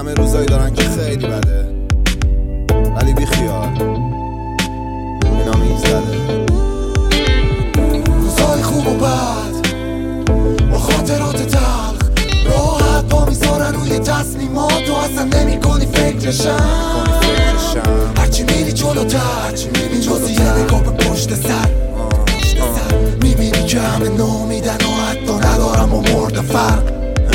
همه روزایی دارن که خیلی بده، ولی بی خیال اینا میگذره. روزای خوب و بد با خاطرات تلخ راحت پا میذارن روی تصمیمات و اصلا نمی کنی فکرشم. هرچی میری جلوتر جزی یه نگاه به پشت سر میبینی که همه نامیدن و حتی ندارم و مرد فرق.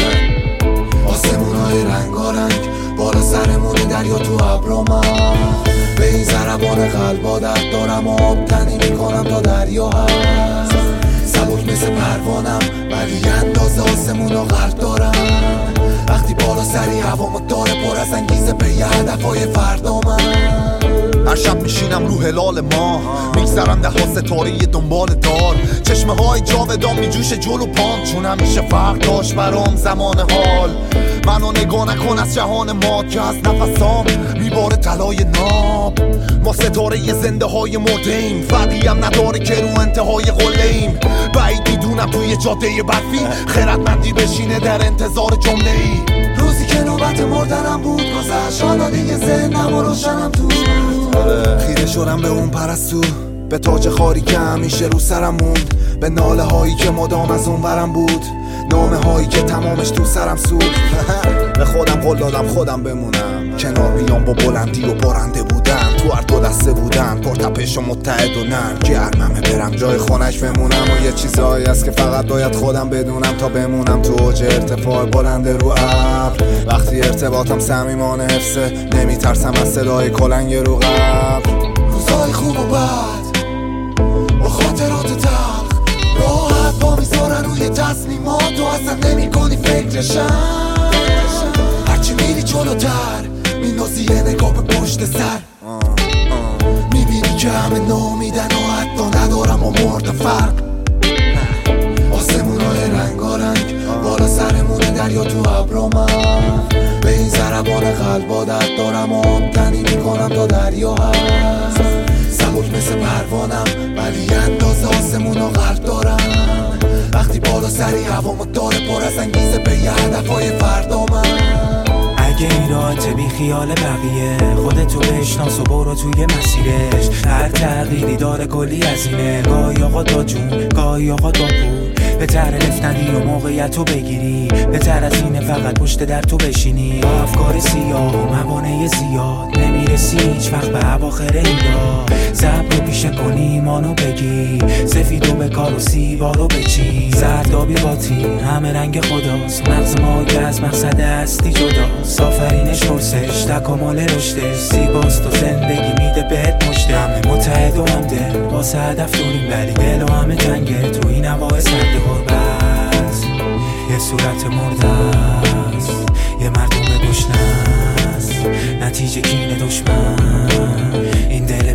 آسمونای رنگارنگ بالا سرمونه، دریا تو ابرا، من به این ضربان قلب عادت دارم و آب تنی میکنم تا دریا هست. سبک مثل پروانم ولی اندازه آسمونا غرق دارم. وقتی بالا سری هوامو داره پر از انگیزه به یه هدفهای فردا، من هر شب میشینم رو هلال ماه، میگذرم ده ها ستاره دنبال دار. چشمه های جاودان میجوشه جلو پام، چون همیشه فرق داشت برام زمان حال. منو نگاه نکن از جهان ما که از نفسام میباره طلای ناب. ما ستاره زنده های مرده‌ایم، فرقی هم نداره که رو انتهای قله‌ایم. بعید میدونم توی جاده برفی خردمندی بشینه در انتظار جمله‌ای. روزی که نوبت مردنم بود گذشت، حالا دیگه ذهنم و روشنم تو. خیره شدم به اون پرستو، به تاج خاری که همیشه رو سرم موند، به ناله هایی که مدام از اون برم بود، نامه هایی که تمامش تو سرم سود. به خودم قول دادم خودم بمونم، کنار بیام با بلندی و بارنده بودن، تو هر دو دسته بودن، پرتپش و متحد و نرم. گرممه برم جای خونش بمونم و یه چیزایی هست که فقط باید خودم بدونم تا بمونم تو اوج ارتفاع بلند رو ابر. وقتی ارتباطم صمیمانه حفظه، نمیترسم از صدای کلنگ رو قبر. روزای خوب و بد با خاطرات تلخ راحت پا میذارن روی تصمیمات و اصلا نمی کنی فکرشم. هرچی میری جلوتر میندازی یه نگاه به پشت سر، میبینی که همه نامیدن و حتی ندارم و مرد فرق. آسمونای رنگارنگ بالا سرمونه، دریا تو ابرا، من به این ضربان قلب عادت دارم و آب تنی میکنم تا دریا هست. سبک مثل پروانم ولی اندازه آسمونا غرق دارم. وقتی بالا سری هوامو داره پر از انگیزه به یه هدفهای فردا، من اگه این راحت بی خیال بقیه، خودتو بشناس و برو توی مسیرش. هر تغییری داره کلی هزینه، گاهی آقا دا جون گاهی آقا دا پول. بهتر رفتنی و موقعیتو بگیری، بهتر از اینه فقط پشت در تو بشینی. با افکار سیاه و موانع زیاد نمیرسی هیچ وقت به اواخر اینا. صبر رو پیشه کنی ایمانو بگی، سفیدو به کار و سیبارو بچین. زردابی باطین همه رنگ خداست، مغز ما که از مقصد هستی جداست. آفرینش پرسش تکامل رشدش، زیباست و زندگی میده بهت مشته. همه متحد و همدل واسه هدف دوریم، ولی دل و همه تنگه تو این هوای سرد غربت. یه صورت مرده است، یه مردم گشنه است، نتیجه کینه دشمن. این دل